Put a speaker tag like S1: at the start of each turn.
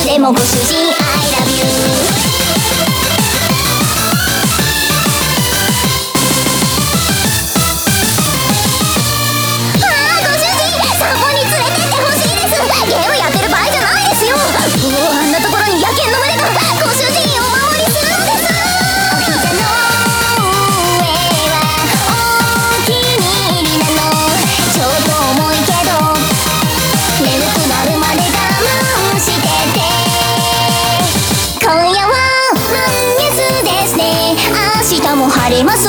S1: でもご主人 I love you。 ああご主人、散歩に連れてってほしいです。ゲームやってる場合じゃないですよ。あんなところに野犬の群れがご主人をお守りするのです。お膝の上はお気に入りなの。ちょっと重いけど眠くなるまで我慢してて。今夜は満月ですね。明日も晴れます